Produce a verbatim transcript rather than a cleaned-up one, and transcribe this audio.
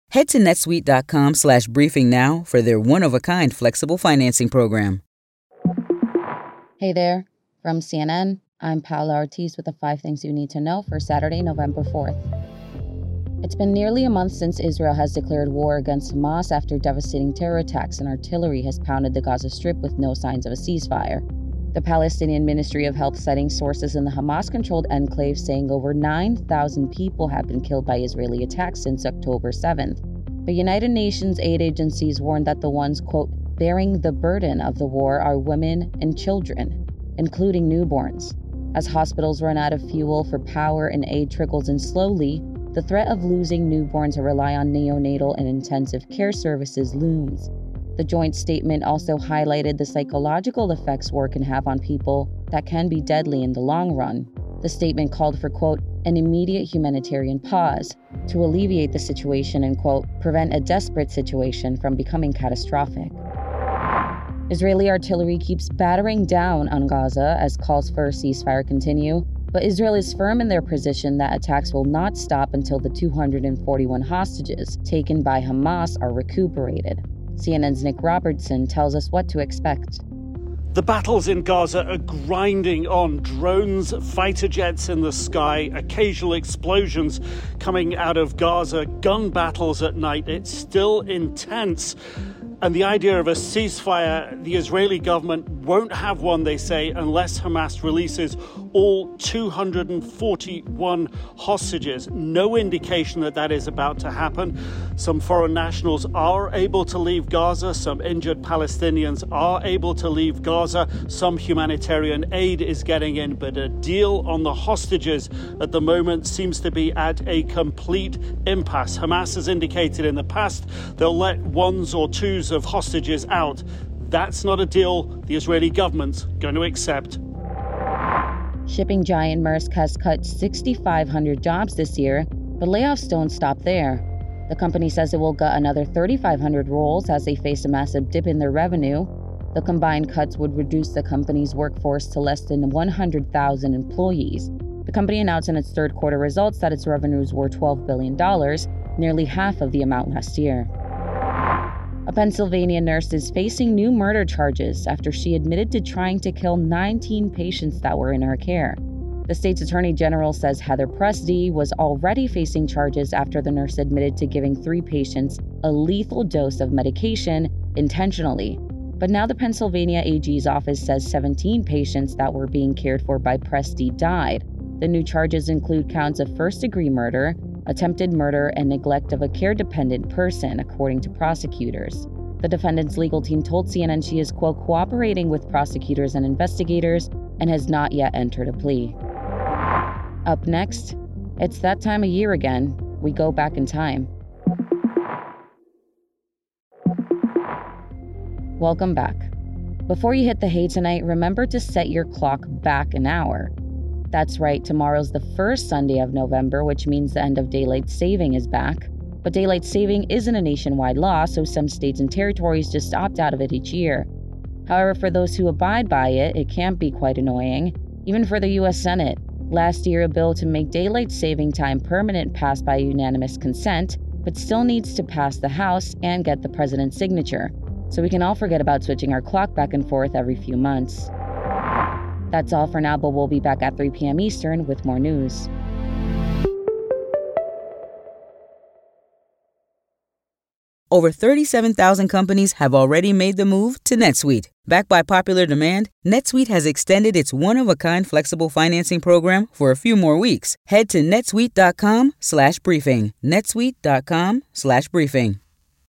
Head to netsuite.com slash briefing now for their one-of-a-kind flexible financing program. Hey there. From C N N, I'm Paola Ortiz with the five things you need to know for Saturday, November fourth. It's been nearly a month since Israel has declared war against Hamas after devastating terror attacks and artillery has pounded the Gaza Strip with no signs of a ceasefire. The Palestinian Ministry of Health citing sources in the Hamas-controlled enclave saying over nine thousand people have been killed by Israeli attacks since October seventh. But United Nations aid agencies warned that the ones, quote, bearing the burden of the war are women and children, including newborns. As hospitals run out of fuel for power and aid trickles in slowly, the threat of losing newborns who rely on neonatal and intensive care services looms. The joint statement also highlighted the psychological effects war can have on people that can be deadly in the long run. The statement called for, quote, an immediate humanitarian pause to alleviate the situation and, quote, prevent a desperate situation from becoming catastrophic. Israeli artillery keeps battering down on Gaza as calls for a ceasefire continue, but Israel is firm in their position that attacks will not stop until the two hundred forty-one hostages taken by Hamas are recuperated. C N N's Nick Robertson tells us what to expect. The battles in Gaza are grinding on. Drones, fighter jets in the sky, occasional explosions coming out of Gaza, gun battles at night. It's still intense. And the idea of a ceasefire, the Israeli government won't have one, they say, unless Hamas releases all two hundred forty-one hostages. No indication that that is about to happen. Some foreign nationals are able to leave Gaza. Some injured Palestinians are able to leave Gaza. Some humanitarian aid is getting in, but a deal on the hostages at the moment seems to be at a complete impasse. Hamas has indicated in the past they'll let ones or twos of hostages out. That's not a deal the Israeli government's going to accept. Shipping giant Maersk has cut six thousand five hundred jobs this year, but layoffs don't stop there. The company says it will gut another three thousand five hundred roles as they face a massive dip in their revenue. The combined cuts would reduce the company's workforce to less than one hundred thousand employees. The company announced in its third quarter results that its revenues were twelve billion dollars, nearly half of the amount last year. A Pennsylvania nurse is facing new murder charges after she admitted to trying to kill nineteen patients that were in her care. The state's attorney general says Heather Presty was already facing charges after the nurse admitted to giving three patients a lethal dose of medication intentionally. But now the Pennsylvania A G's office says seventeen patients that were being cared for by Presty died. The new charges include counts of first-degree murder, attempted murder, and neglect of a care-dependent person, according to prosecutors. The defendant's legal team told C N N she is, quote, cooperating with prosecutors and investigators and has not yet entered a plea. Up next, it's that time of year again. We go back in time. Welcome back. Before you hit the hay tonight, remember to set your clock back an hour. That's right, tomorrow's the first Sunday of November, which means the end of daylight saving is back. But daylight saving isn't a nationwide law, so some states and territories just opt out of it each year. However, for those who abide by it, it can be quite annoying, even for the U S Senate. Last year, a bill to make daylight saving time permanent passed by unanimous consent, but still needs to pass the House and get the president's signature, so we can all forget about switching our clock back and forth every few months. That's all for now, but we'll be back at three p.m. Eastern with more news. Over thirty-seven thousand companies have already made the move to NetSuite. Backed by popular demand, NetSuite has extended its one-of-a-kind flexible financing program for a few more weeks. Head to netsuite.com slash briefing. netsuite.com slash briefing.